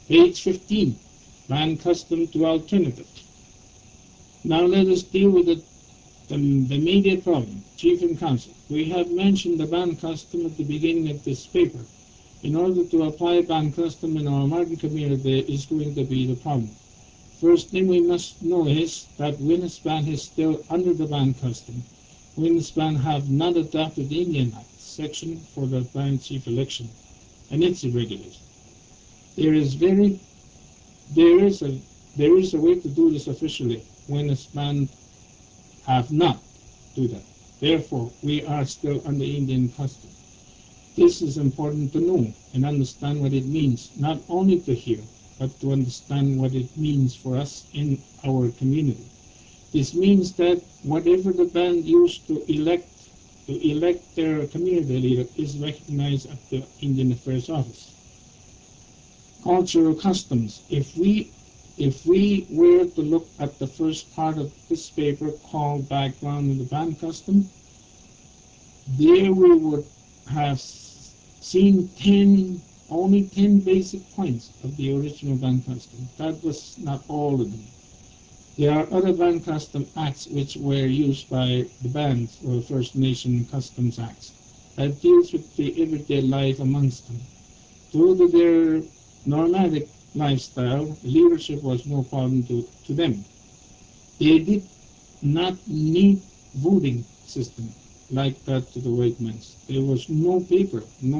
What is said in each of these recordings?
Page 15. Band custom to alternative. Now let us deal with the immediate problem, chief and council. We have mentioned the band custom at the beginning of this paper. In order to apply band custom in our market community is going to be the problem. First thing we must know is that Winnispan is still under the band custom. Winnispan have not adopted the Indian Act section for the band chief election and its regulation. There is very there is a way to do this officially. Winnispan have not do that. Therefore, we are still under Indian custom. This is important to know and understand what it means, not only to hear, but to understand what it means for us in our community. This means that whatever the band used to elect their community leader is recognized at the Indian Affairs Office. Cultural customs. If we were to look at the first part of this paper called Background of the Band Custom, there we would have seen only 10 basic points of the original band custom. That was not all of them. There are other band custom acts which were used by the bands or First Nation Customs Acts that deals with the everyday life amongst them. Due to their nomadic lifestyle, leadership was no problem to them. They did not need voting system like that to the white men. There was no paper,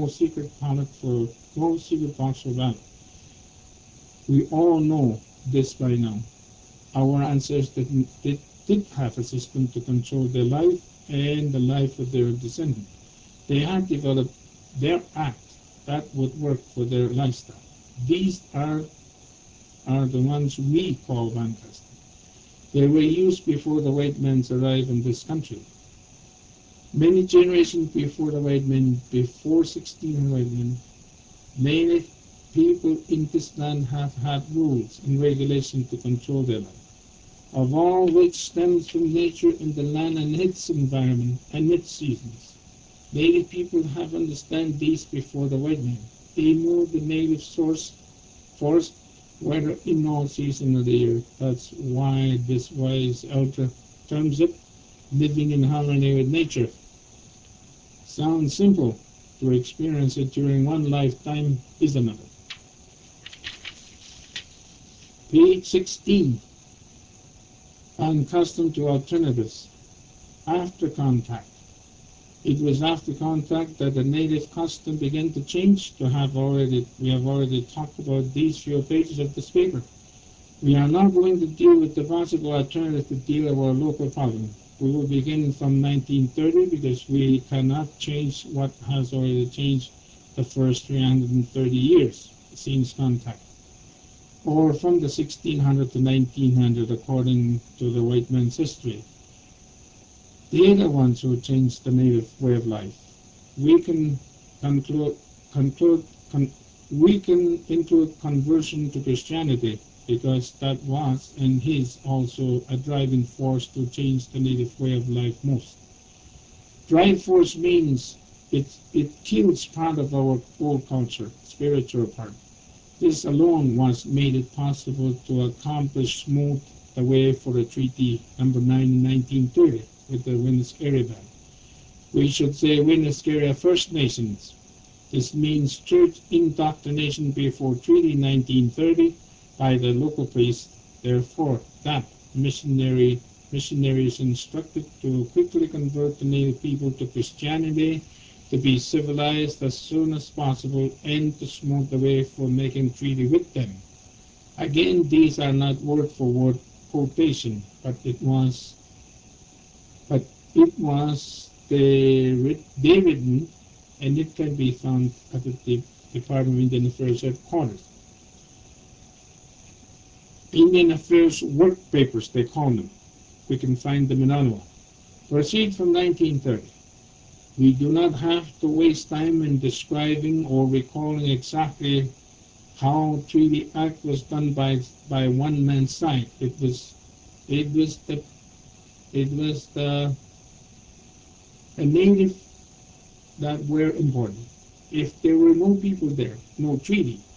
no secret box for ballot. We all know this by now. Our ancestors did have a system to control their life and the life of their descendants. They had developed their act that would work for their lifestyle. These are the ones we call band custom. They were used before the white men arrived in this country. Many generations before the white men, before 1600 white men, native people in this land have had rules and regulations to control their life, of all which stems from nature in the land and its environment and its seasons. Native people have understand these before the white man. They know the native forest weather in all seasons of the year. That's why this wise elder terms it living in harmony with nature. Sounds simple. To experience it during one lifetime is another. Page 16. Unaccustomed to alternatives. After contact. It was after contact that the native custom began to change. We have already talked about these few pages of this paper. We are now going to deal with the possible alternative to deal with our local problem. We will begin from 1930 because we cannot change what has already changed the first 330 years since contact, or from the 1600 to 1900 according to the white man's history. They are the ones who changed the native way of life. We can conclude, conclude con, we can include conversion to Christianity because that was and is also a driving force to change the native way of life most. Drive force means it kills part of our old culture, spiritual part. This alone was made it possible to accomplish smooth the way for the Treaty Number 9 in 1930 with the Winnis-Area Band. We should say Winnis-Area First Nations. This means church indoctrination before Treaty 1930 by the local priests. Therefore, that missionaries instructed to quickly convert the native people to Christianity, to be civilized as soon as possible, and to smooth the way for making treaty with them. Again, these are not word for word quotation, but it was they written, and it can be found at the Department of Indian Affairs headquarters. Indian Affairs work papers, they call them. We can find them in Ottawa. Proceed from 1930. We do not have to waste time in describing or recalling exactly how Treaty Act was done by one man's side. It was the native that were important. If there were no people there, no treaty,